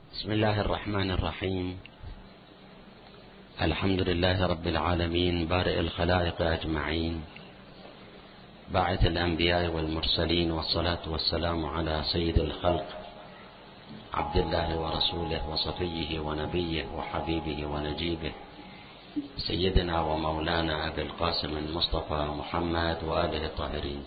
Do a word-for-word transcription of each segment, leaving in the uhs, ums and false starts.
بسم الله الرحمن الرحيم. الحمد لله رب العالمين بارئ الخلائق أجمعين، باعث الأنبياء والمرسلين، والصلاة والسلام على سيد الخلق عبد الله ورسوله وصفيه ونبيه وحبيبه ونجيبه سيدنا ومولانا أبي القاسم المصطفى محمد وآله الطاهرين.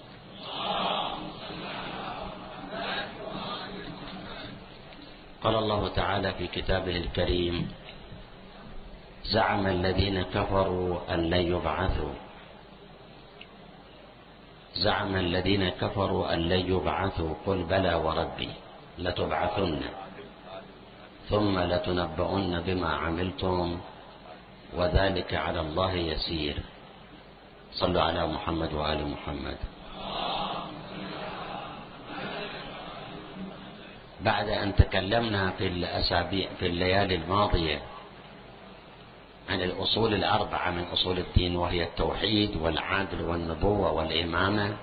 قال الله تعالى في كتابه الكريم: زعم الذين كفروا أن لن يبعثوا زعم الذين كفروا أن لن يبعثوا قل بلى وربي لتبعثن ثم لتنبؤن بما عملتم وذلك على الله يسير. صلوا على محمد وآل محمد. بعد أن تكلمنا في الأسابيع في الليالي الماضية عن الأصول الأربعة من أصول الدين، وهي التوحيد والعدل والنبوة والإمامة،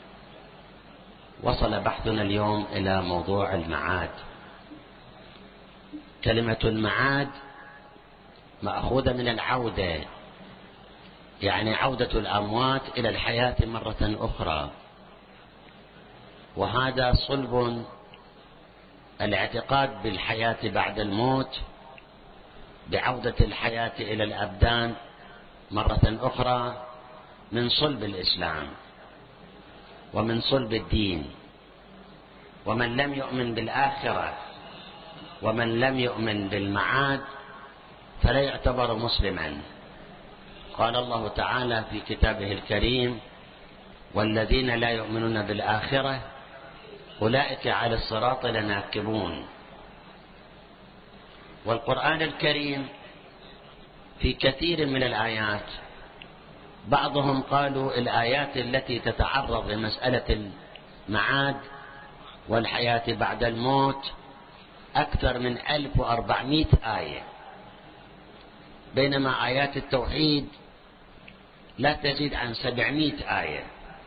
وصل بحثنا اليوم إلى موضوع المعاد. كلمة المعاد مأخوذة من العودة، يعني عودة الأموات إلى الحياة مرة أخرى، وهذا صلب الاعتقاد بالحياة بعد الموت، بعودة الحياة إلى الأبدان مرة أخرى، من صلب الإسلام ومن صلب الدين. ومن لم يؤمن بالآخرة ومن لم يؤمن بالمعاد فلا يعتبر مسلما. قال الله تعالى في كتابه الكريم: والذين لا يؤمنون بالآخرة أولئك على الصراط لناكبون. والقرآن الكريم في كثير من الآيات، بعضهم قالوا الآيات التي تتعرض لمسألة المعاد والحياة بعد الموت أكثر من ألف وأربعمائة آية، بينما آيات التوحيد لا تزيد عن سبعمائة آية.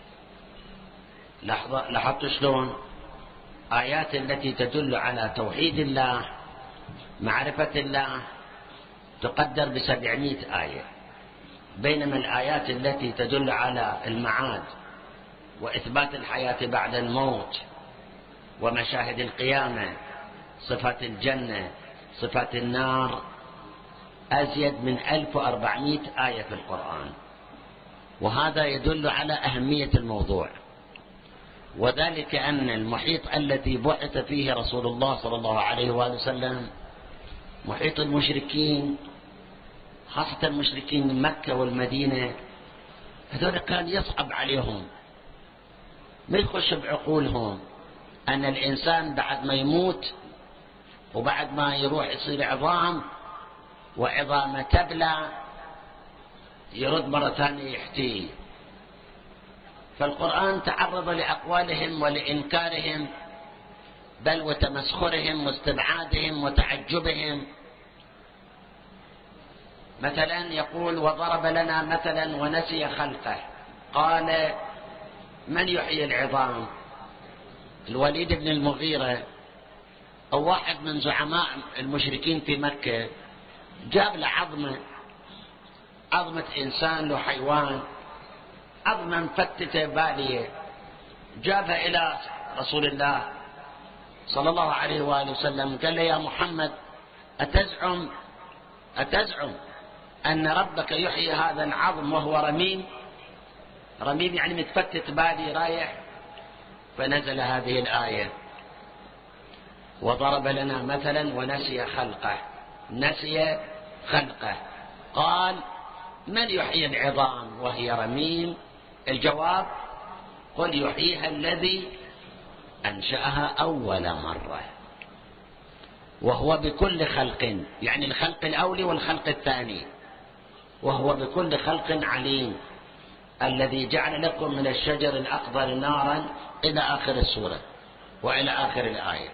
لاحظت شلون آيات التي تدل على توحيد الله، معرفة الله، تقدر بسبعمائة آية، بينما الآيات التي تدل على المعاد وإثبات الحياة بعد الموت ومشاهد القيامة، صفات الجنة، صفات النار، أزيد من ألف وأربعمائة آية في القرآن. وهذا يدل على أهمية الموضوع، وذلك أن المحيط الذي بعث فيه رسول الله صلى الله عليه وآله وسلم محيط المشركين، خاصة المشركين من مكة والمدينة، هذول كان يصعب عليهم، ما يخش بعقولهم أن الإنسان بعد ما يموت وبعد ما يروح يصير عظام وعظامه تبلى يرد مرة ثانية يحتي. فالقرآن تعرض لأقوالهم ولإنكارهم، بل وتمسخرهم واستبعادهم وتعجبهم. مثلا يقول: وضرب لنا مثلا ونسي خلقه، قال من يحيي العظام؟ الوليد بن المغيرة أو واحد من زعماء المشركين في مكة جاب له عظمة عظمة إنسان له حيوان، عظمة مفتتة بالية، جابها إلى رسول الله صلى الله عليه وآله وسلم، قال له: يا محمد، أتزعم أتزعم أن ربك يحيي هذا العظم وهو رميم؟ رميم يعني متفتت بالي رايح. فنزل هذه الآية: وضرب لنا مثلا ونسي خلقه. نسي خلقه، قال من يحيي العظام وهي رميم؟ الجواب: قل يحييها الذي أنشأها أول مرة وهو بكل خلق، يعني الخلق الأول والخلق الثاني، وهو بكل خلق عليم، الذي جعل لكم من الشجر الأخضر نارا، إلى آخر السورة وإلى آخر الآية.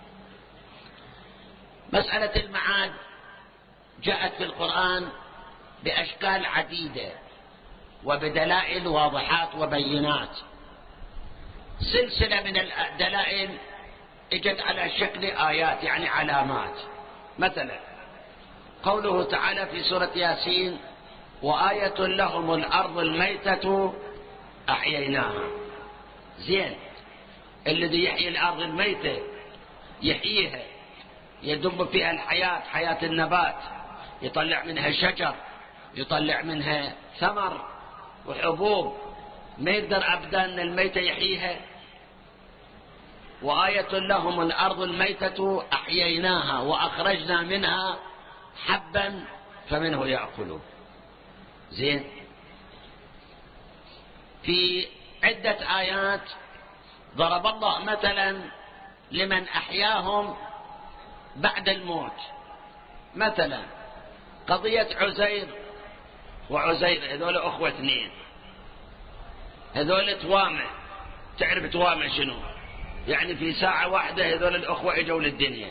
مسألة المعاد جاءت في القرآن بأشكال عديدة وبدلائل واضحات وبينات. سلسلة من الدلائل اجت على شكل آيات يعني علامات. مثلا قوله تعالى في سورة ياسين: وآية لهم الأرض الميتة أحييناها. زين، الذي يحيي الأرض الميتة يحييها، يدب فيها الحياة، حياة النبات، يطلع منها شجر، يطلع منها ثمر وحبوب، ما يقدر أبدا أن الميتة يحييها. وآية لهم الأرض الميتة أحييناها وأخرجنا منها حبا فمنه يأكلون. زين، في عدة آيات ضرب الله مثلا لمن أحياهم بعد الموت. مثلا قضية عزير وعزير، هذول أخوة اثنين، هذول توامع. تعرف توامع شنو؟ يعني في ساعة واحدة هذول الأخوة اجوا للدنيا.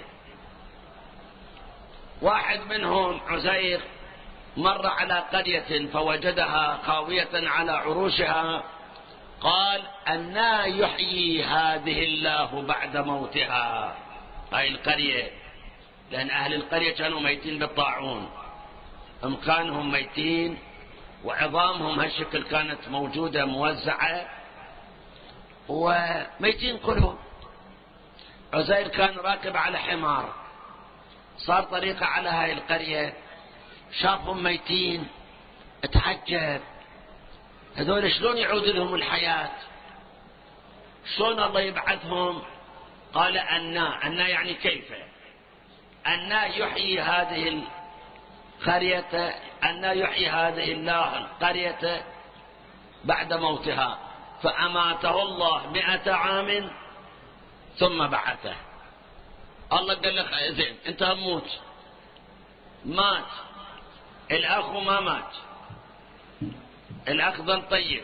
واحد منهم عزير مر على قرية فوجدها خاوية على عروشها، قال: أنى يحيي هذه الله بعد موتها. هاي القرية، لأن أهل القرية كانوا ميتين بالطاعون، أمكانهم ميتين وعظامهم هالشكل كانت موجودة موزعة وميتين كلهم. عزير كان راكب على حمار، صار طريقة على هاي القرية، شافهم ميتين، اتعجب هذول شلون يعود لهم الحياة، شلون الله يبعثهم؟ قال: أنا أنا يعني كيف، أنا يحيي هذه القرية، أنا يحيي هذه الله القرية بعد موتها. فأماته الله مئة عام ثم بعثه. الله قال له: زين انت هموت. مات الأخ ما مات، الأخ ظل طيب.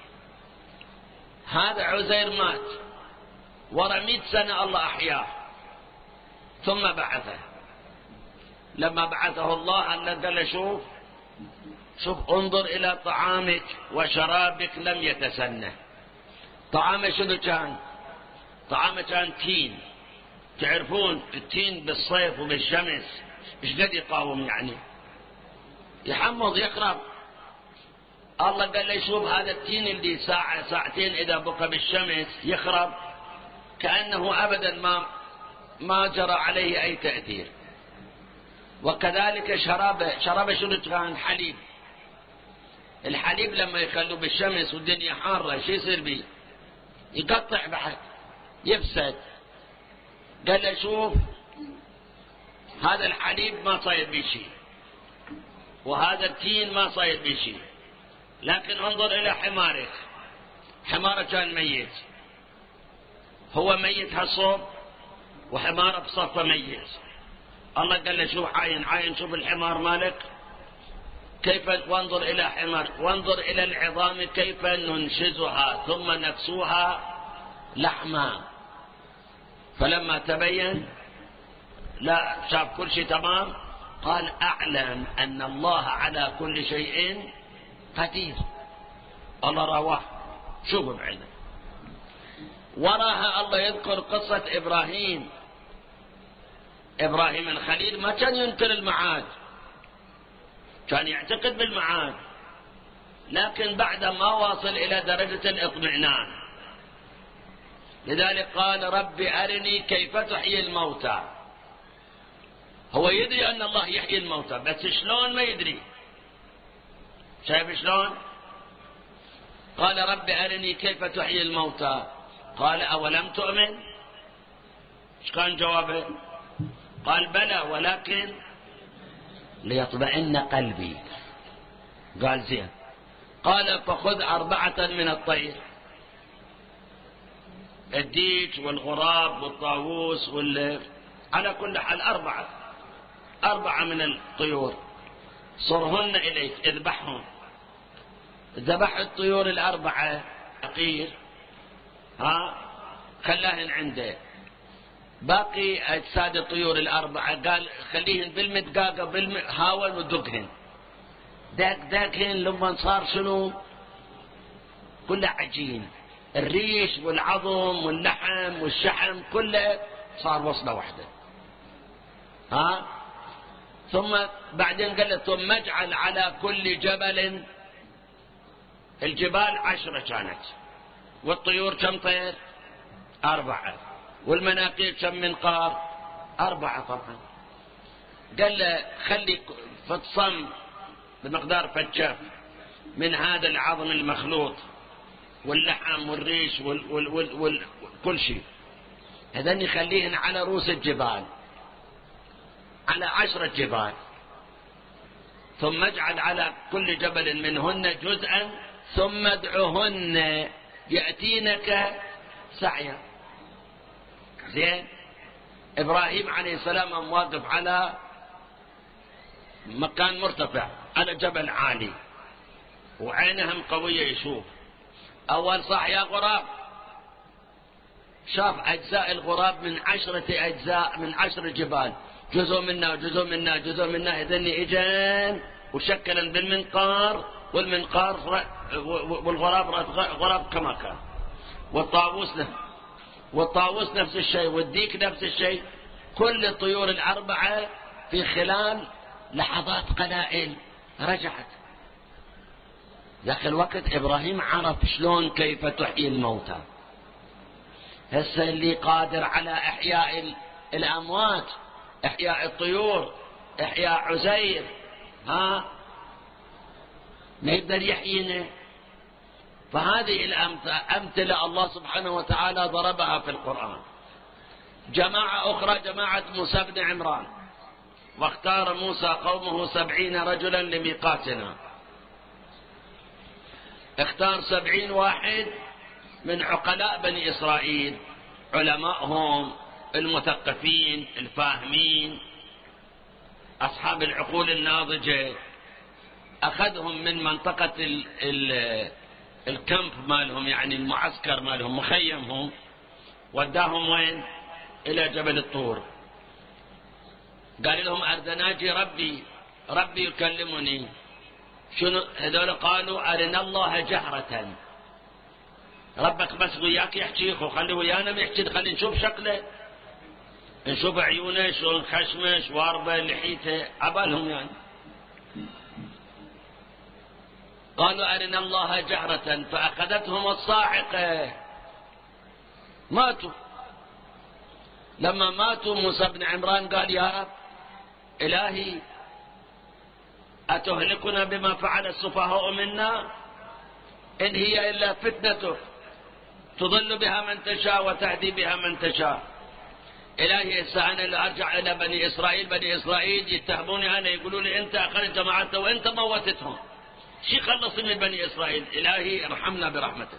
هذا عزير مات، ورا مئة سنة الله أحياه ثم بعثه. لما بعثه الله الله قال له: شوف شوف انظر إلى طعامك وشرابك لم يتسنه. طعامه شنو كان؟ طعامه كان تين. تعرفون التين بالصيف وبالشمس ايش قد يقاوم؟ يعني يحمض يخرب. الله قال لي: شوف هذا التين اللي ساعة ساعتين إذا بقى بالشمس يخرب، كأنه أبدا ما ما جرى عليه أي تأثير. وكذلك شرابه، شرابه شنو كان؟ حليب. الحليب لما يخلوه بالشمس والدنيا حارة شو يصير بيه؟ يقطع بعد، يفسد. قال له: شوف هذا الحليب ما صاير بيه شيء، وهذا التين ما صاير بيه شيء، لكن انظر إلى حمارك. حمارك كان ميت، هو ميت هالصوب وحماره بصفه ميت. الله قال له: شوف عاين عاين، شوف الحمار مالك كيف، وانظر إلى حمارك، وانظر إلى العظام كيف ننشزها ثم نكسوها لحما. فلما تبين لا شاف كل شيء تمام، قال: أعلم أن الله على كل شيء قدير. الله رواه. شوفوا بعينه. وراها الله يذكر قصة إبراهيم. إبراهيم الخليل ما كان ينكر المعاد، كان يعتقد بالمعاد، لكن بعد ما واصل إلى درجة الاطمئنان. لذلك قال: رب أرني كيف تحيي الموتى. هو يدري أن الله يحيي الموتى، بس شلون ما يدري. شايف شلون؟ قال: رب أرني كيف تحيي الموتى. قال: أولم تؤمن؟ ايش كان جوابه؟ قال: بلى ولكن ليطمئن قلبي. قال: زين. قال: فخذ أربعة من الطير، الديك والغراب والطاووس وال على كل حال أربعة أربعة من الطيور، صرهن إليك، اذبحهم. ذبح الطيور الأربعة عقير، ها خلاهن عنده. باقي أجساد الطيور الأربعة قال: خليهن بالمدقاقة بالهاون ودقهن. داك داكهن لما صار شنو؟ كله عجين، الريش والعظم واللحم والشحم كله صار وصلة واحدة. ها ثم بعدين قال له ثم اجعل على كل جبل، الجبال عشرة كانت، والطيور كم طير؟ أربعة، والمناقير كم منقار؟ أربعة طبعا. قال له خلي فتصم بمقدار فتشاف من هذا العظم المخلوط واللحم والريش وال وال وال وال كل شيء، هذن يخليهن على رؤوس الجبال، على عشرة جبال. ثم اجعل على كل جبل منهن جزءا ثم ادعهن يأتينك سعيا. زين. إبراهيم عليه السلام واقف على مكان مرتفع، على جبل عالي، وعينهم قوية يشوف. أول صح يا غراب، شاف أجزاء الغراب من عشرة أجزاء من عشر جبال، جزء منا وجزء منا جزء منا، إذن إجان وشكلا بالمنقار، والمنقار والغراب غراب كما كان، والطاووس والطاووس نفس الشيء، والديك نفس الشيء. كل الطيور الأربعة في خلال لحظات قلائل رجعت. ذاك الوقت إبراهيم عرف شلون كيف تحيي الموتى. هسه اللي قادر على إحياء الأموات، إحياء الطيور، إحياء عزير، ها ما يقدر يحيينا. فهذه الأمثلة الله سبحانه وتعالى ضربها في القرآن. جماعة أخرى جماعة موسى بن عمران، واختار موسى قومه سبعين رجلا لميقاتنا. اختار سبعين واحد من عقلاء بني إسرائيل، علمائهم المثقفين الفاهمين أصحاب العقول الناضجة. أخذهم من منطقة ال ال الكامب مالهم، يعني المعسكر مالهم، مخيمهم، وداهم وين؟ إلى جبل الطور. قال لهم أردناجي ربي ربي يكلمني. شنو هذول؟ قالوا أرنا الله جهرة. ربك بس وياك يحكيك، وخلي ويانا ما يحكي، خلي نشوف شكله، نشوف عيونه شلون خشمه شواربه لحيته، عبالهم يعني. قالوا أرنا الله جهرة فأخذتهم الصاعقة، ماتوا. لما ماتوا موسى بن عمران قال يا رب إلهي أتهلكنا بما فعل السفهاء منا؟ إن هي إلا فتنتك تضل بها من تشاء وتهدي بها من تشاء. إلهي هسه أنا اللي أرجع إلى بني إسرائيل، بني إسرائيل يتهموني أنا، يقولوا لي أنت أخرجت جماعته وأنت موتتهم، شي خلص من بني إسرائيل. إلهي ارحمنا برحمتك.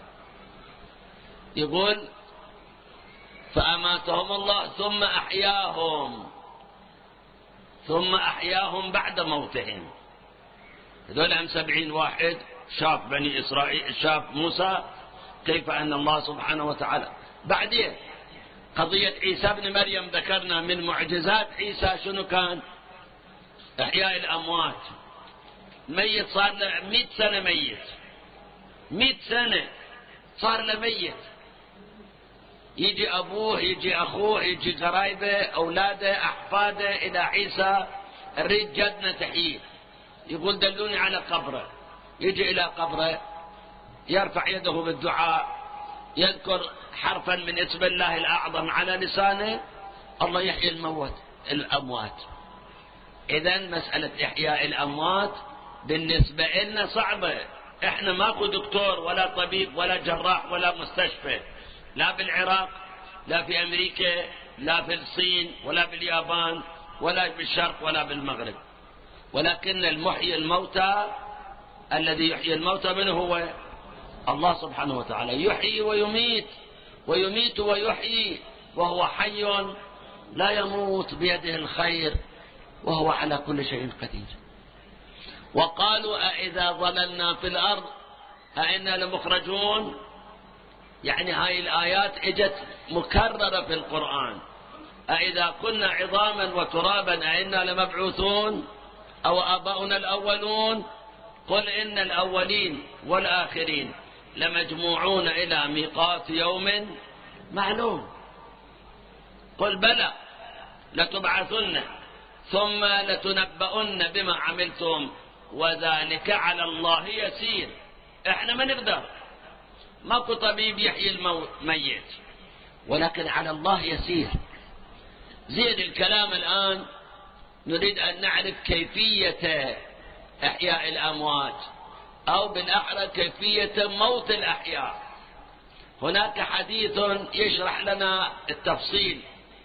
يقول فأماتهم الله ثم أحياهم، ثم أحياهم بعد موتهم. هذول هم سبعين واحد شاف بني إسرائيل، شاف موسى كيف أن الله سبحانه وتعالى. بعدين قضية عيسى بن مريم ذكرنا من معجزات عيسى شنو كان؟ إحياء الأموات. ميت صار له مئة سنة، ميت مئة سنة صار له ميت، يجي أبوه يجي أخوه يجي قرايبه أولاده أحفاده إلى عيسى، نريد جدنا تحييه. يقول دلوني على قبره، يجي إلى قبره يرفع يده بالدعاء، يذكر حرفا من اسم الله الأعظم على لسانه، الله يحيي الموت الأموات. إذن مسألة إحياء الأموات بالنسبة لنا صعبة. إحنا ماكو دكتور ولا طبيب ولا جراح ولا مستشفى، لا بالعراق لا في أمريكا لا في الصين ولا باليابان ولا بالشرق ولا بالمغرب. ولكن المحيي الموتى الذي يحيي الموتى من هو؟ الله سبحانه وتعالى. يحيي ويميت، ويميت ويحيي، وهو حي لا يموت، بيده الخير، وهو على كل شيء قدير. وقالوا أإذا ضللنا في الأرض أإنا لمخرجون. يعني هاي الآيات اجت مكررة في القرآن. أإذا كنا عظاما وترابا أإنا لمبعوثون أو آباؤنا الأولون. قل إن الأولين والآخرين لمجموعون إلى ميقات يوم معلوم. قل بلى لتبعثن ثم لتنبؤن بما عملتم وذلك على الله يسير. احنا ما نقدر، ماكو طبيب يحيي الميت، ولكن على الله يسير. زين الكلام الآن نريد أن نعرف كيفية إحياء الأموات، أو بالأحرى كيفية موت الأحياء. هناك حديث يشرح لنا التفصيل.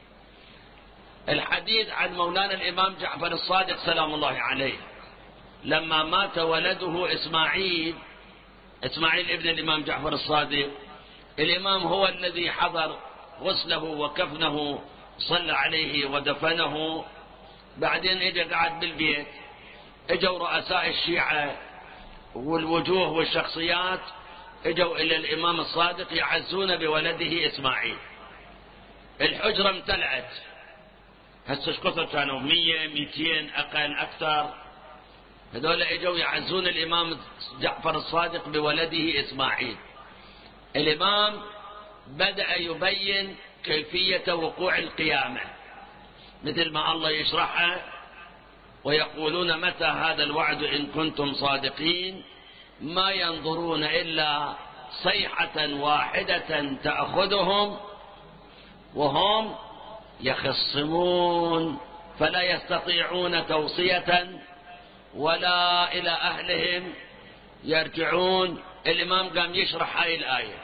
الحديث عن مولانا الإمام جعفر الصادق سلام الله عليه، لما مات ولده إسماعيل، إسماعيل ابن الإمام جعفر الصادق، الإمام هو الذي حضر غسله وكفنه، صلى عليه ودفنه. بعدين اجى قعد بالبيت، اجوا رؤساء الشيعة والوجوه والشخصيات اجوا الى الامام الصادق يعزون بولده اسماعيل. الحجرة امتلأت، هسه ايش كثر كانوا؟ مية ميتين اقل اكثر. هذول اجوا يعزون الامام جعفر الصادق بولده اسماعيل. الامام بدأ يبين كيفية وقوع القيامة مثل ما الله يشرحها، ويقولون متى هذا الوعد إن كنتم صادقين ما ينظرون إلا صيحة واحدة تأخذهم وهم يخصمون فلا يستطيعون توصية ولا إلى أهلهم يرجعون. الإمام قام يشرح هاي الآية،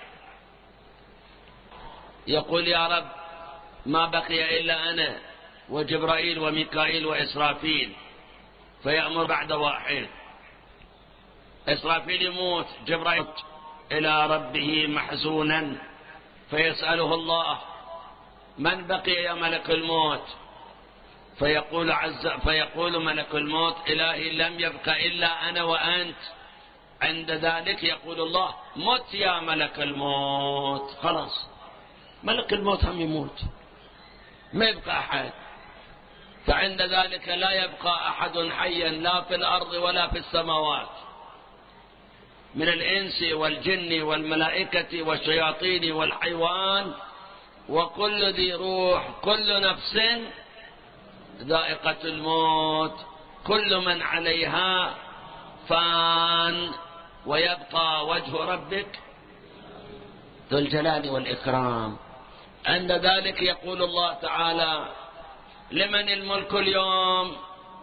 يقول يا رب ما بقي إلا أنا وجبرائيل وميكائيل وإسرافيل، فيأمر بعد واحد. إسرافيل يموت، جبرائيل إلى ربه محزونا فيسأله الله من بقي يا ملك الموت؟ فيقول عز فيقول ملك الموت إلهي لم يبق إلا أنا وأنت. عند ذلك يقول الله مت يا ملك الموت. خلاص ملك الموت هم يموت، ما يبقى أحد. فعند ذلك لا يبقى أحد حيا لا في الأرض ولا في السماوات من الإنس والجن والملائكة والشياطين والحيوان وكل ذي روح، كل نفس ذائقة الموت، كل من عليها فان ويبقى وجه ربك ذو الجلال والإكرام. عند ذلك يقول الله تعالى لمن الملك اليوم؟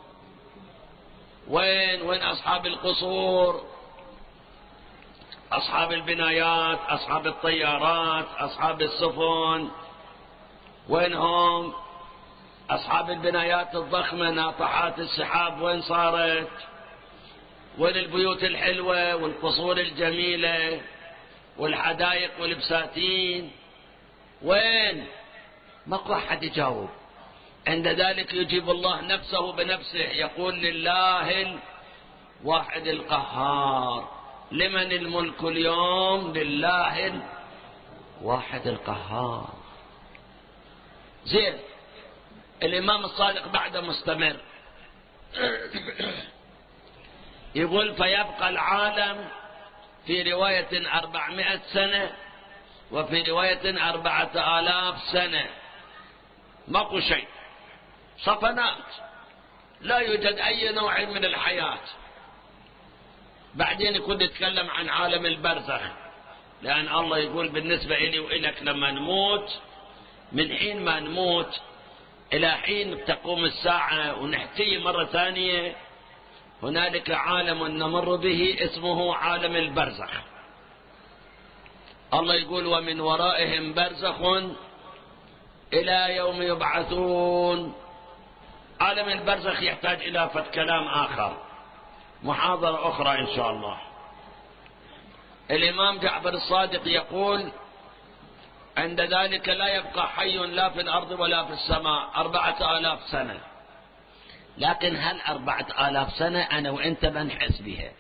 وين وين أصحاب القصور، أصحاب البنايات، أصحاب الطيارات، أصحاب السفن؟ وين هم؟ أصحاب البنايات الضخمة ناطحات السحاب وين صارت؟ وين البيوت الحلوة والقصور الجميلة والحدائق والبساتين؟ وين؟ ماكو أحد يجاوب. عند ذلك يجيب الله نفسه بنفسه، يقول لله الواحد القهار. لمن الملك اليوم؟ لله الواحد القهار. زين الإمام الصادق بعد مستمر يقول فيبقى العالم في رواية أربعمائة سنة وفي رواية أربعة آلاف سنة، ماكو شيء، صفنات، لا يوجد أي نوع من الحياة. بعدين يكون يتكلم عن عالم البرزخ، لأن الله يقول بالنسبة إلي وإلك لما نموت، من حين ما نموت إلى حين تقوم الساعة ونحتي مرة ثانية، هنالك عالم نمر به اسمه عالم البرزخ. الله يقول ومن ورائهم برزخ إلى يوم يبعثون. عالم البرزخ يحتاج إلى فت كلام آخر، محاضرة أخرى إن شاء الله. الإمام جعفر الصادق يقول عند ذلك لا يبقى حي لا في الأرض ولا في السماء أربعة آلاف سنة. لكن هل أربعة آلاف سنة أنا وإنت بنحس بها؟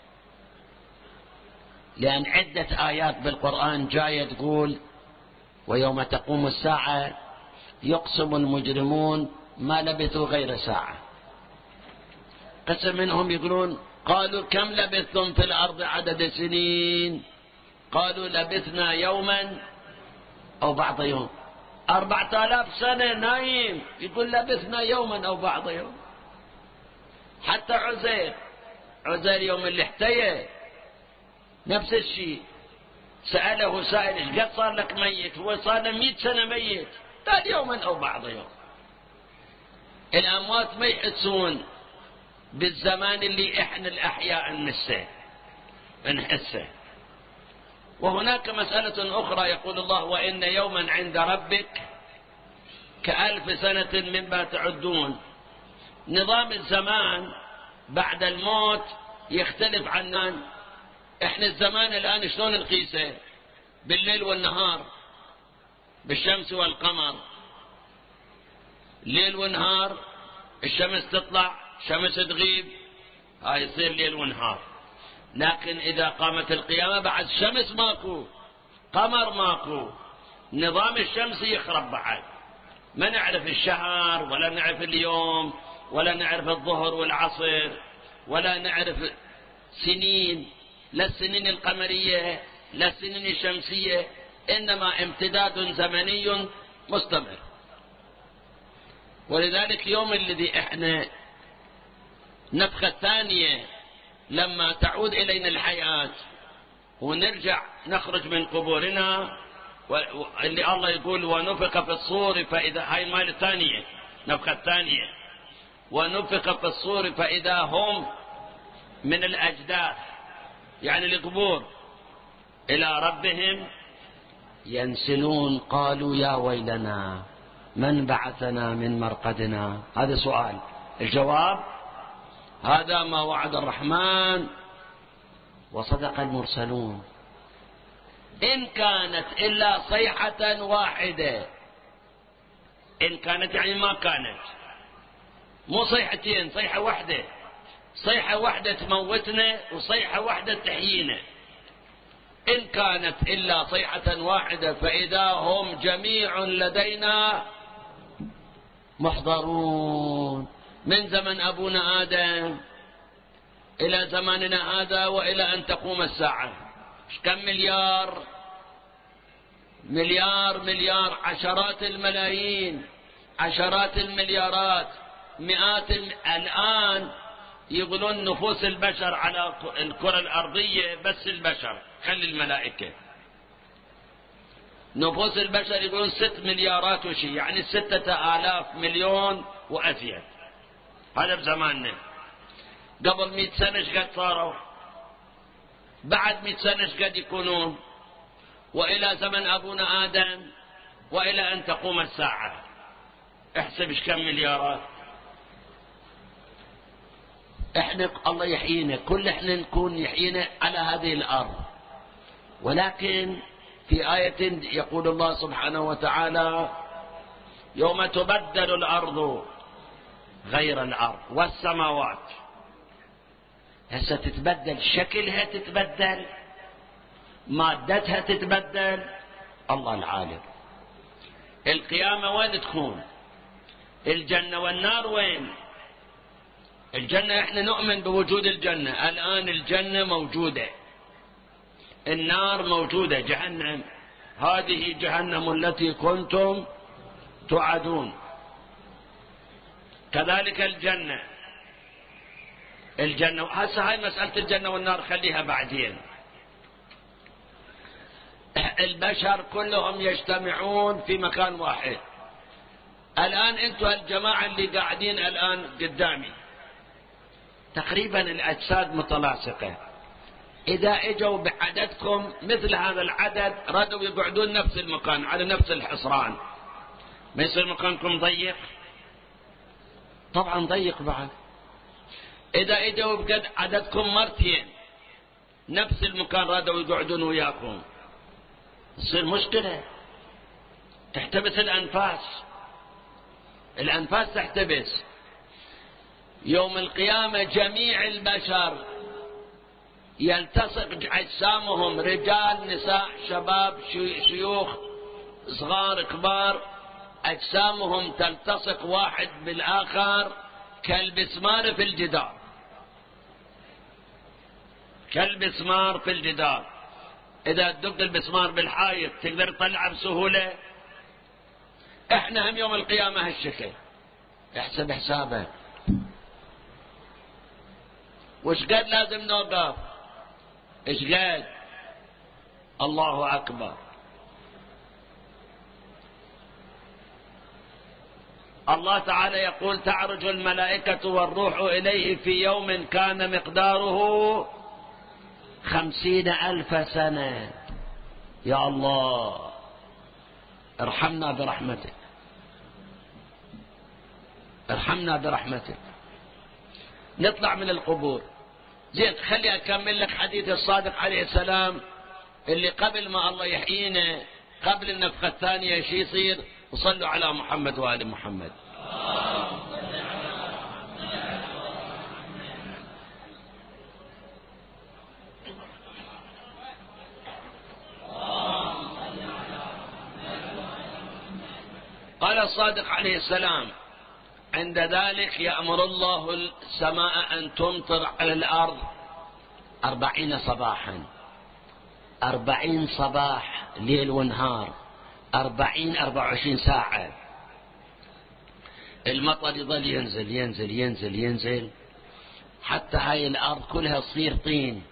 لأن عدة آيات بالقرآن جاية تقول ويوم تقوم الساعة يقسم المجرمون ما لبثوا غير ساعة. قسم منهم يقولون قالوا كم لبثتم في الأرض عدد سنين؟ قالوا لبثنا يوما أو بعض يوم أربعة آلاف سنة نايم، يقول لبثنا يوما أو بعض يوم. حتى عزير عزير يوم اللي احتيى نفس الشيء، سأله سائل ايش قد صار لك ميت؟ هو صار له مئة سنة ميت، قال يوما أو بعض يوم. الأموات ما يحسون بالزمان اللي احنا الأحياء نحسه نحسه. وهناك مسألة أخرى يقول الله: وإن يوما عند ربك كألف سنة مما تعدون. نظام الزمان بعد الموت يختلف عننا. احنا الزمان الآن شلون نقيسه؟ بالليل والنهار، بالشمس والقمر، ليل ونهار، الشمس تطلع الشمس تغيب، هاي يصير ليل ونهار. لكن إذا قامت القيامة بعد شمس ماكو، قمر ماكو، نظام الشمس يخرب بعد، ما نعرف الشهر ولا نعرف اليوم ولا نعرف الظهر والعصر ولا نعرف سنين، لا السنين القمرية لا السنين الشمسية، إنما امتداد زمني مستمر. ولذلك يوم الذي احنا نفخة الثانية لما تعود إلينا الحياة ونرجع نخرج من قبورنا، اللي الله يقول: ونفخ في الصور فإذا، هاي المال الثانية، نفخة الثانية، ونفخ في الصور فإذا هم من الأجداث، يعني القبور، إلى ربهم ينسلون. قالوا يا ويلنا من بعثنا من مرقدنا. هذا سؤال، الجواب: هذا ما وعد الرحمن وصدق المرسلون. إن كانت إلا صيحة واحدة، إن كانت يعني ما كانت، مو صيحتين، صيحة واحدة، صيحة واحدة تموتنا وصيحة واحدة تحيينا. إن كانت إلا صيحة واحدة فإذا هم جميع لدينا محضرون. من زمن أبونا آدم إلى زماننا هذا وإلى أن تقوم الساعة كم مليار مليار مليار، عشرات الملايين، عشرات المليارات، مئات الم... الآن يقولون نفوس البشر على الكرة الأرضية، بس البشر خلي الملائكة، نفوس البشر يقولون ست مليارات وشي، يعني ستة آلاف مليون وأزيد. هذا بزماننا. قبل مئة سنة ايش قد صاروا؟ بعد مئة سنة ايش قد يكونون؟ وإلى زمن أبونا آدم وإلى أن تقوم الساعة احسب ايش كم مليارات. احنا الله يحيينا، كل احنا نكون يحيينا على هذه الأرض. ولكن في آية يقول الله سبحانه وتعالى: يوم تبدل الأرض غير الأرض والسماوات. هسه تتبدل، شكلها تتبدل، مادتها تتبدل، الله العالم. القيامة وين تكون؟ الجنة والنار وين؟ الجنة احنا نؤمن بوجود الجنة، الآن الجنة موجودة، النار موجودة، جهنم، هذه جهنم التي كنتم توعدون. كذلك الجنة، الجنة هسه هاي مسألة الجنة والنار خليها بعدين. البشر كلهم يجتمعون في مكان واحد. الآن انتم الجماعة اللي قاعدين الآن قدامي تقريبا الأجساد متلاصقة، إذا اجوا بعددكم مثل هذا العدد ردوا يقعدون نفس المكان على نفس الحصران، ما يصير مكانكم ضيق؟ طبعا ضيق بعد. إذا اجوا بقد عددكم مرتين نفس المكان ردوا يقعدون وياكم، تصير مشكلة، تحتبس الأنفاس، الأنفاس تحتبس. يوم القيامة جميع البشر يلتصق أجسامهم، رجال نساء شباب شيوخ صغار كبار، أجسامهم تلتصق واحد بالآخر كالبسمار في الجدار، كالبسمار في الجدار. إذا تدق البسمار بالحائط تقدر تطلعه بسهولة؟ احنا هم يوم القيامة هالشكل. احسب حسابك وش قد لازم نوقف، ايش قد. الله اكبر. الله تعالى يقول تعرج الملائكة والروح إليه في يوم كان مقداره خمسين ألف سنة. يا الله ارحمنا برحمتك، ارحمنا برحمتك. نطلع من القبور. زين خلي أكمل لك حديث الصادق عليه السلام اللي قبل ما الله يحيينا، قبل النفخة الثانية شي يصير. وصلوا على محمد وآل محمد. قال الصادق عليه السلام عند ذلك يأمر الله السماء أن تمطر على الأرض أربعين صباحا، أربعين صباح ليل ونهار، أربعين أربعة وعشرين ساعة. المطر يظل ينزل ينزل ينزل ينزل حتى هاي الأرض كلها تصير طين،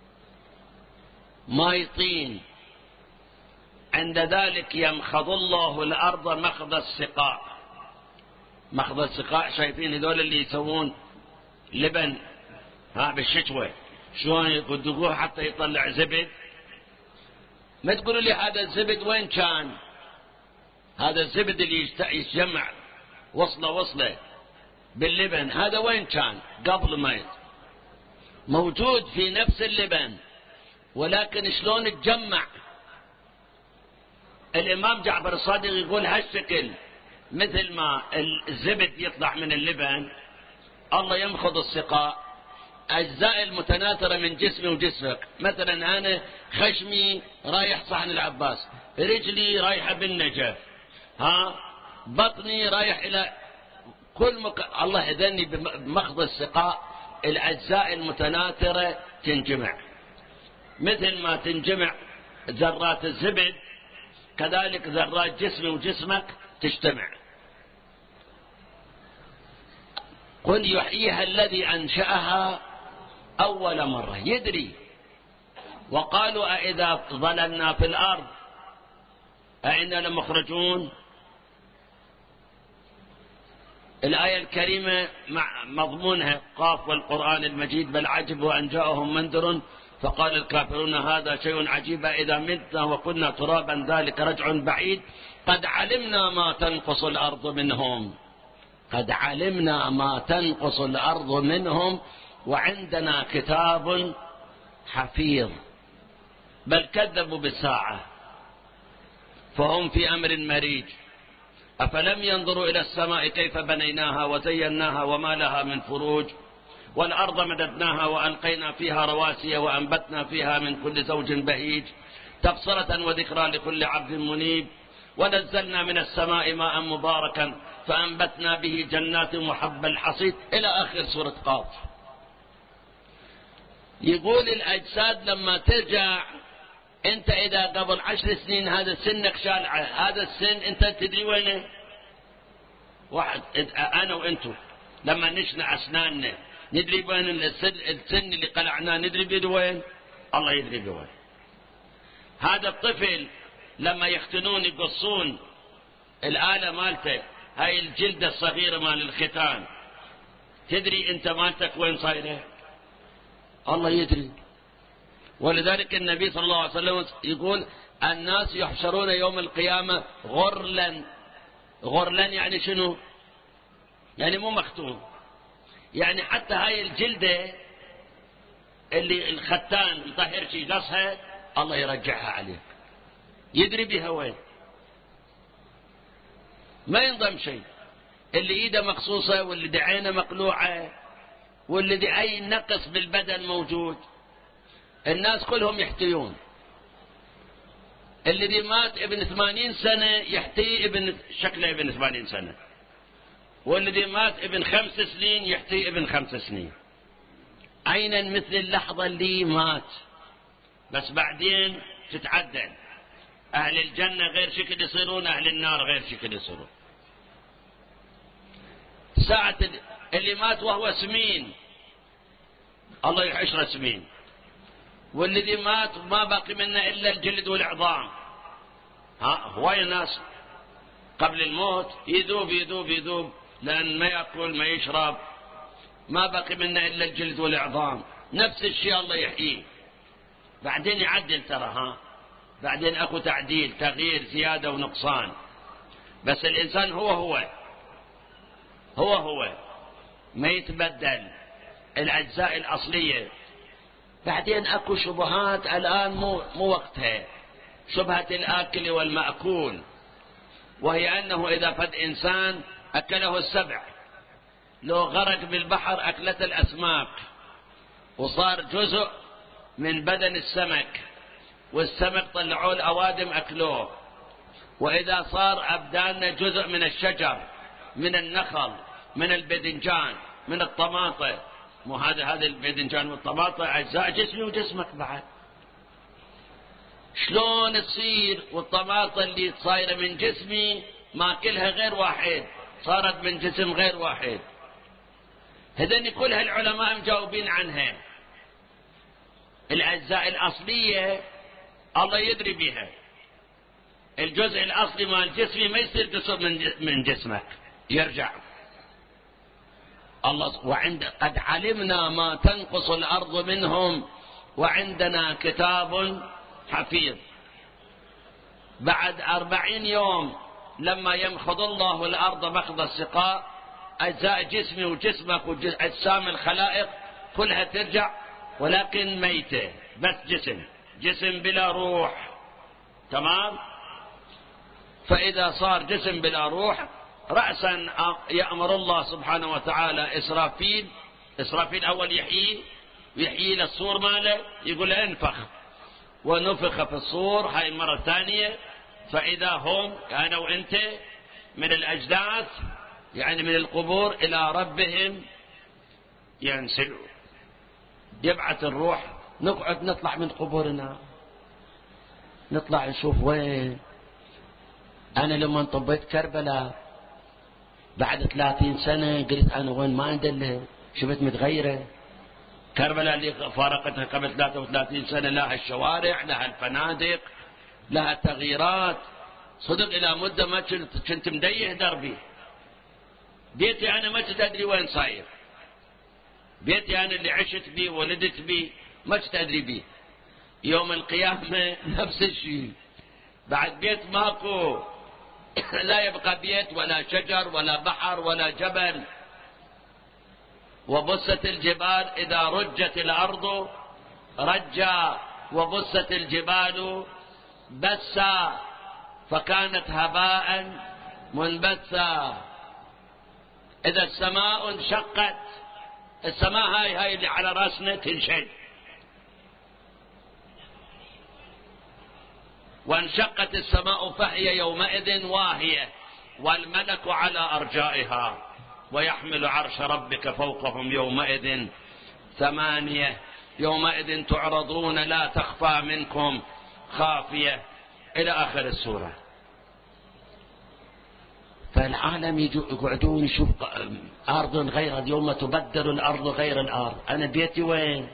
ماي طين. عند ذلك يمخض الله الأرض مخض السقاء. مخض السقاء شايفين هذول اللي يسوون لبن ها بالشتوى شلون يقدقوه حتى يطلع زبد. ما تقولوا لي هذا الزبد وين كان؟ هذا الزبد اللي يتجمع وصله وصله باللبن هذا وين كان قبل ما يت... موجود في نفس اللبن، ولكن شلون تجمع. الإمام جعفر الصادق يقول هالشكل مثل ما الزبد يطلع من اللبن الله يمخض السقاء أجزاء المتناثرة من جسمي وجسمك. مثلا أنا خشمي رايح صحن العباس، رجلي رايحة بالنجف، ها بطني رايح إلى كل مك... الله يذني بمخض السقاء الأجزاء المتناثرة تنجمع. مثل ما تنجمع ذرات الزبد كذلك ذرات جسمي وجسمك تجتمع. قل يحييها الذي أنشأها أول مرة. يدري. وقالوا أئذا ضللنا في الأرض أئنا لمخرجون. الآية الكريمة مع مضمونها قاف والقرآن المجيد بل عجبوا أن جاءهم منذر فقال الكافرون هذا شيء عجيب إذا متنا وكنا ترابا ذلك رجع بعيد قد علمنا ما تنقص الأرض منهم. قد علمنا ما تنقص الأرض منهم وعندنا كتاب حفيظ. بل كذبوا بالساعة فهم في أمر مريج. أفلم ينظروا إلى السماء كيف بنيناها وزيناها وما لها من فروج والأرض مددناها وألقينا فيها رواسي وأنبتنا فيها من كل زوج بهيج تبصرة وذكرى لكل عبد منيب ونزلنا من السماء ماء مباركا فأنبتنا به جنات وحب الحصيد إلى آخر سورة قاف. يقول الأجساد لما ترجع أنت إذا قبل عشر سنين هذا سنك شال هذا السن أنت تدري وينه؟ واحد أنا وأنتو لما نشنع أسناننا ندري وين السن, السن اللي قلعناه ندري بيد وين؟ الله يدري بوين. هذا الطفل لما يختنون يقصون الآلة مالته هاي الجلدة الصغيرة مال الختان تدري أنت مالتك وين صايرة؟ الله يدري. ولذلك النبي صلى الله عليه وسلم يقول الناس يحشرون يوم القيامة غرلا. غرلا يعني شنو؟ يعني مو مختون، يعني حتى هاي الجلدة اللي الختان يطهر شي قصها الله يرجعها عليك يدري بها وين. ما ينضم شيء. اللي ايده مقصوصة واللي دي عينه مقلوعة واللي دي اي نقص بالبدن موجود الناس كلهم يحتيون. اللي دي مات ابن ثمانين سنة يحتي ابن شكله ابن ثمانين سنة، واللي دي مات ابن خمس سنين يحتي ابن خمس سنين. عينا مثل اللحظة اللي مات بس بعدين تتعدل. أهل الجنة غير شكل يصيرون، أهل النار غير شكل يصيرون. ساعة اللي مات وهو سمين الله يحشره سمين، والذي مات ما باقي منه إلا الجلد والعظام. ها هواي ناس قبل الموت يذوب يذوب يذوب لأن ما يأكل ما يشرب، ما باقي منه إلا الجلد والعظام. نفس الشيء الله يحييه، بعدين يعدل ترى، ها بعدين أكو تعديل تغيير زيادة ونقصان، بس الإنسان هو هو هو هو ما يتبدل الأجزاء الأصلية. بعدين أكو شبهات الآن مو, مو وقتها، شبهة الآكل والمأكول، وهي أنه إذا فد إنسان أكله السبع، لو غرق بالبحر أكلة الأسماك وصار جزء من بدن السمك، والسمك طلعوه الأوادم أكلوه، وإذا صار أبداننا جزء من الشجر، من النخل، من الباذنجان، من الطماطة، مو هذا هذا الباذنجان والطماطة أجزاء جسمي وجسمك بعد، شلون تصير والطماطة اللي صايرة من جسمي ماكلها غير واحد صارت من جسم غير واحد؟ هذين كلها العلماء مجاوبين عنها. الأجزاء الأصلية الله يدري بها، الجزء الأصلي مال جسمي ما يصير جزء من جسمك يرجع الله. وعند قد علمنا ما تنقص الأرض منهم وعندنا كتاب حفيظ. بعد أربعين يوم لما يمخض الله الأرض مخض السقاء، أجزاء جسمي وجسمك وأجسام الخلائق كلها ترجع، ولكن ميتة، بس جسم جسم بلا روح. تمام؟ فإذا صار جسم بلا روح، رأسا يأمر الله سبحانه وتعالى إسرافيل. إسرافيل أول يحيي ويحيي للصور ماله، يقول له انفخ، ونفخ في الصور هاي المرة الثانية، فإذا هم أنا وأنت من الأجداث يعني من القبور إلى ربهم ينسلون. يبعث الروح، نقعد نطلع من قبورنا، نطلع نشوف وين. أنا لما طبيت كربلاء بعد ثلاثين سنة قلت أنا وين ما أدلها، شفت متغيرة. كربلاء اللي فارقتها قبل ثلاثة وثلاثين سنة لها الشوارع، لها الفنادق، لها تغييرات. صدق إلى مدة ما كنت مديه دربي، بيتي أنا ما تدري وين صاير، بيتي أنا اللي عشت بيه ولدت بيه ما تدري بيه. يوم القيامة نفس الشيء، بعد بيت ماكو، لا يبقى بيت ولا شجر ولا بحر ولا جبل. وبست الجبال إذا رجت الأرض رجا، وبست الجبال بسا، فكانت هباء منبثا. إذا السماء انشقت، السماء هاي هاي اللي على راسنا تنشق، وانشقت السماء فهي يومئذ واهية والملك على أرجائها ويحمل عرش ربك فوقهم يومئذ ثمانية. يومئذ تعرضون لا تخفى منكم خافية إلى آخر السورة. فالعالم يقعدون يشوف أرض غير، يوم تبدل الأرض غير الأرض. أنا بيتي وين؟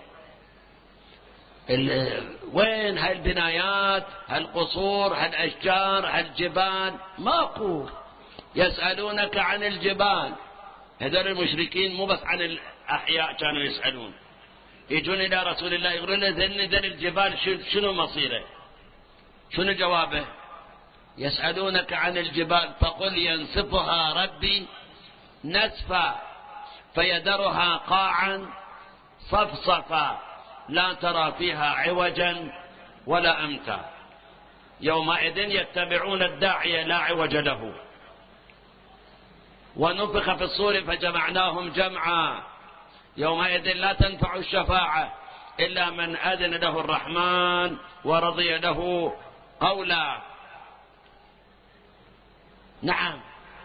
وين هالبنايات، هالقصور، هالأشجار، هالجبال؟ ماكو. يسألونك عن الجبال، هذول المشركين مو بس عن الأحياء كانوا يسألون، يجون إلى رسول الله يقولون له ذن الجبال شنو مصيره، شنو جوابه؟ يسألونك عن الجبال فقل ينسفها ربي نسفا فيذرها قاعا صفصفا لا ترى فيها عوجا ولا أمتا. يومئذ يتبعون الداعي لا عوج له. ونفخ في الصور فجمعناهم جمعا. يومئذ لا تنفع الشفاعة إلا من أذن له الرحمن ورضي له قولا. نعم.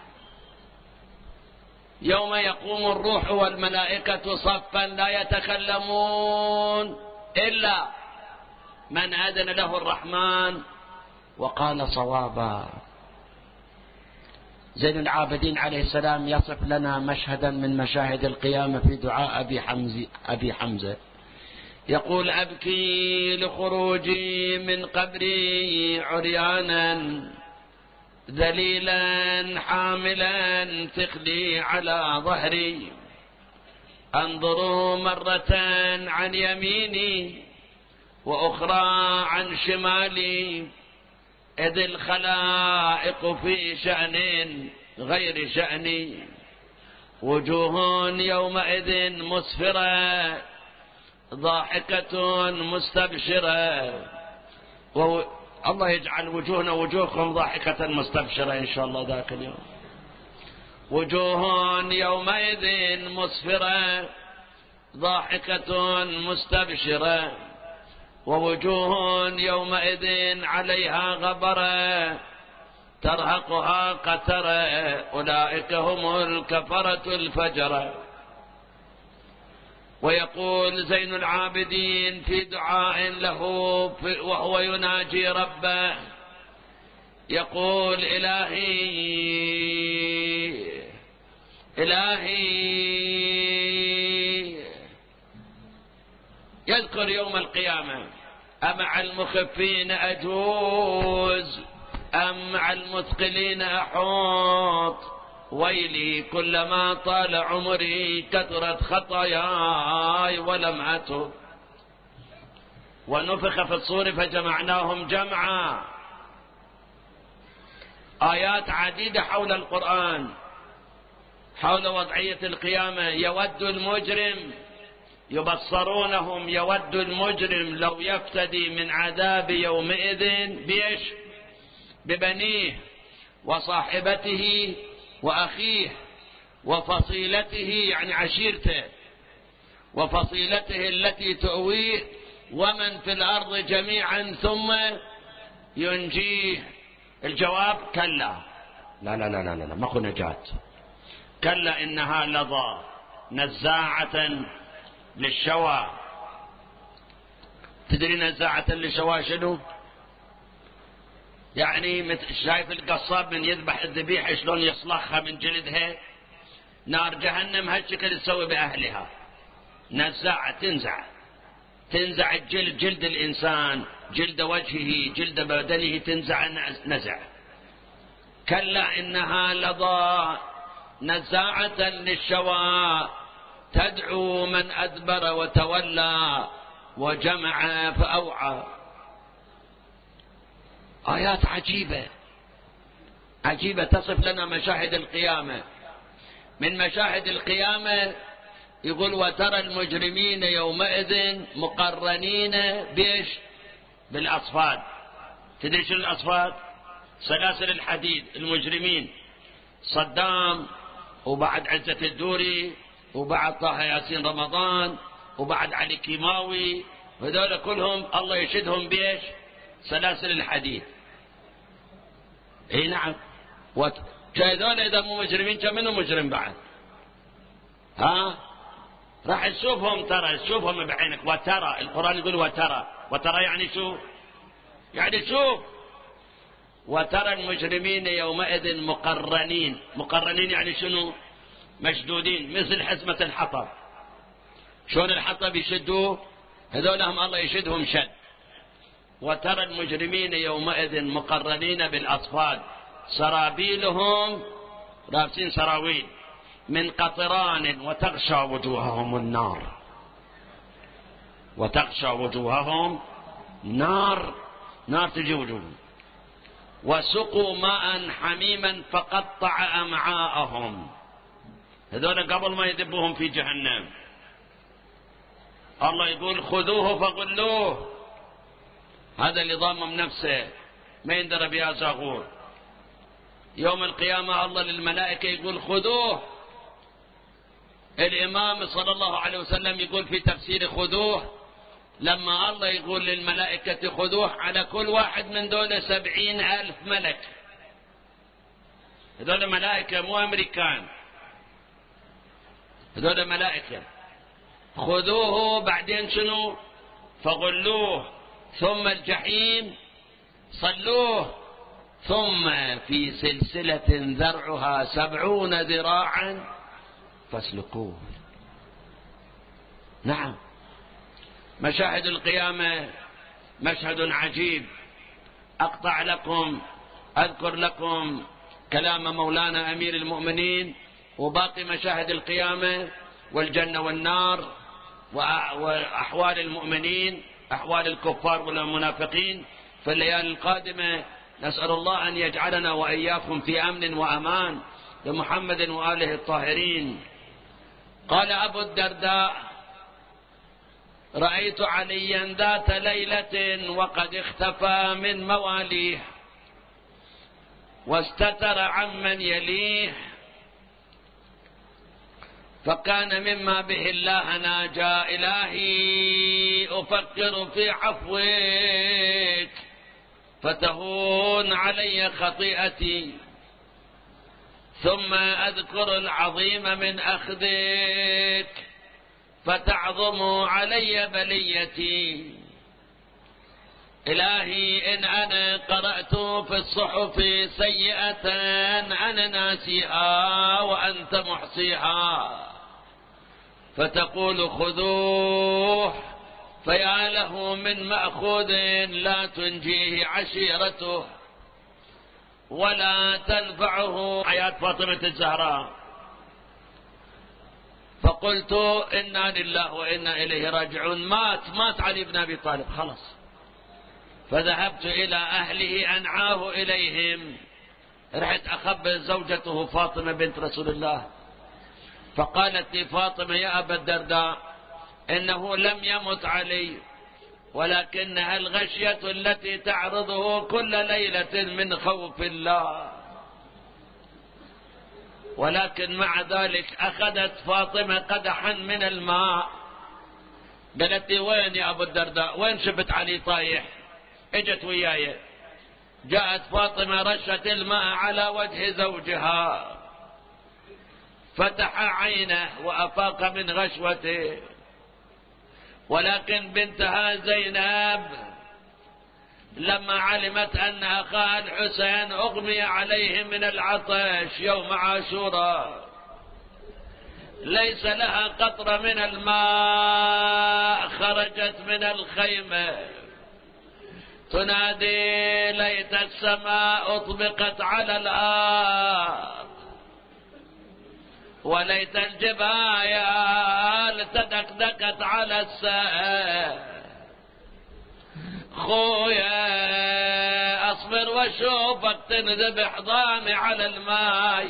يوم يقوم الروح والملائكة صفا لا يتكلمون إلا من أذن له الرحمن وقال صوابا. زين العابدين عليه السلام يصف لنا مشهدا من مشاهد القيامة في دعاء أبي حمزة, أبي حمزة يقول: أبكي لخروجي من قبري عريانا ذليلا حاملا ثقلي على ظهري، أنظر مرة عن يميني وأخرى عن شمالي، إذ الخلائق في شأن غير شأني، وجوه يومئذ مسفرة ضاحكة مستبشرة. الله يجعل وجوهنا وجوهكم ضاحكة مستبشرة إن شاء الله ذاك اليوم. وجوه يومئذ مسفرة ضاحكة مستبشرة، ووجوه يومئذ عليها غبرة ترهقها قترة، أولئك هم الكفرة الفجرة. ويقول زين العابدين في دعاء له وهو يناجي ربه، يقول: إلهي إلهي. يذكر يوم القيامة: أمع المخفين أجوز أم مع المثقلين أحوط، ويلي كلما طال عمري كثرت خطاياي ولم أتب. ونفخ في الصور فجمعناهم جمعا. آيات عديدة حول القرآن حول وضعية القيامة. يود المجرم، يبصرونهم، يود المجرم لو يفتدي من عذاب يومئذ بيش ببنيه وصاحبته وأخيه وفصيلته، يعني عشيرته، وفصيلته التي تؤويه، ومن في الأرض جميعا ثم ينجيه. الجواب: كلا. لا لا لا لا لا ماكو نجاة. كلا إنها لظى نزاعة للشوى. تدري نزاعة للشوى شنو؟ يعني شايف القصاب من يذبح الذبيحة شلون يصلخها من جلدها؟ نار جهنم هالشكل تسوي بأهلها. نزاعة، تنزع تنزع الجلد، جلد الإنسان، جلد وجهه، جلد بدنه، تنزع نزع. كلا إنها لظى نزاعة للشوى تدعو من أدبر وتولى وجمع فأوعى. آيات عجيبة عجيبة تصف لنا مشاهد القيامة. من مشاهد القيامة يقول: وترى المجرمين يومئذ مقرنين بيش بالأصفاد. تدري شو الأصفاد؟ سلاسل الحديد. المجرمين صدام، وبعد عزة الدوري، وبعد طه ياسين رمضان، وبعد علي كيماوي، هذول كلهم الله يشدهم بيش سلاسل الحديد. اي نعم. هذول اذا مو مجرمين كم منهم مجرم بعد؟ ها راح تشوفهم، ترى تشوفهم بعينك. وترى، القرآن يقول وترى. وترى يعني شو؟ يعني شوف. وترى المجرمين يومئذ مقرنين. مقرنين يعني شنو؟ مشدودين، مثل حزمة الحطب. شلون الحطب يشدوه؟ هذول هم الله يشدهم شد. وترى المجرمين يومئذ مقرنين بالأصفاد، سرابيلهم، لابسين سراويل، من قطران، وتغشى وجوههم النار. وتغشى وجوههم نار، نار تجي وجوههم. وسقوا ماء حميما فقطع أمعاءهم. هذول قبل ما يدبوهم في جهنم الله يقول: خذوه فغلوه. هذا اللي ضامم نفسه ما يندرى بها زاغور. يوم القيامة الله للملائكة يقول: خذوه. الإمام صلى الله عليه وسلم يقول في تفسير خذوه: لما الله يقول للملائكة خذوه، على كل واحد من دول سبعين ألف ملك. هذول ملائكة مو أمريكان، هذول ملائكة. خذوه، بعدين شنو؟ فغلوه، ثم الجحيم صلوه. ثم في سلسلة ذرعها سبعون ذراعا فاسلكوه. نعم، مشاهد القيامة مشهد عجيب. أقطع لكم أذكر لكم كلام مولانا أمير المؤمنين وباقي مشاهد القيامة والجنة والنار وأحوال المؤمنين، أحوال الكفار والمنافقين في الليالي القادمة. نسأل الله أن يجعلنا وإياكم في أمن وأمان بمحمد وآله الطاهرين. قال أبو الدرداء: رأيت عليا ذات ليلة وقد اختفى من مواليه واستتر عمن يليه، فكان مما به الله ناجى. إلهي أفكر في عفوك فتهون علي خطيئتي، ثم أذكر العظيم من أخذك فتعظم علي بليتي. إلهي إن أنا قرأت في الصحف سيئة أنا ناسيها وأنت محصيها، فتقول خذوه، فيا له من مأخوذ لا تنجيه عشيرته ولا تنفعه حياة فاطمة الزهراء. فقلت إنا لله وإنا إليه راجعون. مات مات علي بن أبي طالب خلص. فذهبت إلى أهله أنعاه إليهم. رحت أخبر زوجته فاطمة بنت رسول الله، فقالت لي فاطمة: يا أبا الدرداء، إنه لم يمت علي، ولكنها الغشية التي تعرضه كل ليلة من خوف الله. ولكن مع ذلك أخذت فاطمة قدحا من الماء، قالت لي: وين يا أبو الدرداء؟ وين شفت علي طايح؟ اجت وياي. جاءت فاطمة رشت الماء على وجه زوجها، فتح عينه وأفاق من غشوته. ولكن بنتها زينب لما علمت أن أخاها الحسين أغمي عليه من العطش يوم عاشوراء، ليس لها قطرة من الماء، خرجت من الخيمة تنادي: ليت السماء أطبقت على الأرض، وليت الجبال تدكدكت على السقف. خويا أصبر وشوفك تنذبح ضامي على الماي،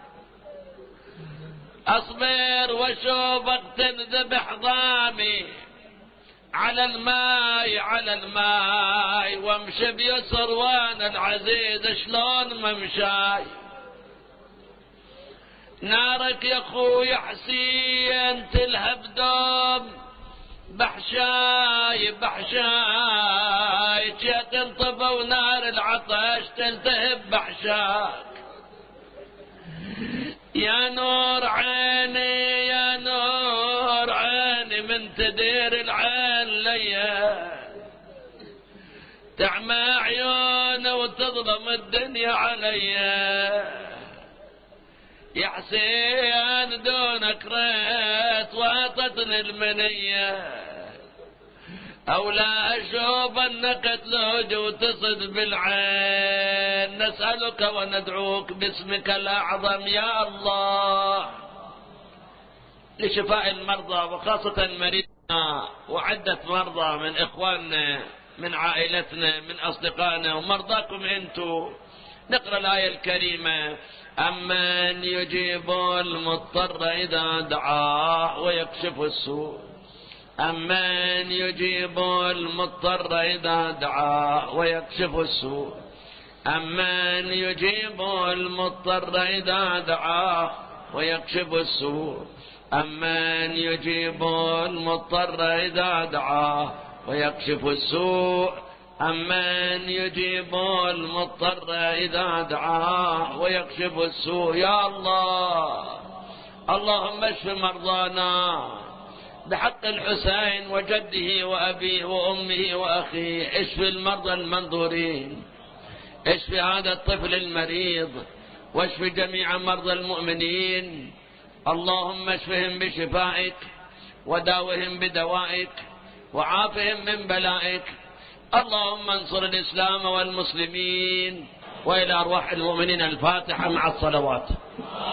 أصبر وشوفك تنذبح ضامي على الماي على الماي، وامشي بيسر وانا العزيز شلون ممشاي. نارك يا خويا حسين تلهب دوم، بحشاي بحشاي جا تنطفى ونار العطش تلتهب بحشاك. يا نور عيني يا نور عيني من تدير العين ليا، تعمى عيونه وتظلم الدنيا عليا. يا حسين دونك ريت واتتني المنية، او لا اشوف انك تلوج وتصد بالعين. نسألك وندعوك باسمك الاعظم يا الله لشفاء المرضى، وخاصة مريضنا وعدة مرضى من اخواننا من عائلتنا من اصدقائنا ومرضاكم انتم. نقرأ الآية الكريمة: أمن يجيب المضطر إذا دعاه ويكشف السوء، أمن يجيب المضطر إذا دعاه ويكشف السوء، أمن يجيب المضطر إذا دعاه ويكشف السوء، أمن يجيب المضطر إذا دعاه ويكشف السوء، أمن يجيب المضطر إذا دعاه ويكشف السوء. يا الله اللهم اشف مرضانا، بحق الحسين وجده وأبيه وأمه وأخيه اشف المرضى المنظورين، اشف هذا الطفل المريض، واشف جميع مرضى المؤمنين. اللهم اشفهم بشفائك وداوهم بدوائك وعافهم من بلائك. اللهم انصر الإسلام والمسلمين. وإلى أرواح المؤمنين الفاتحة مع الصلوات.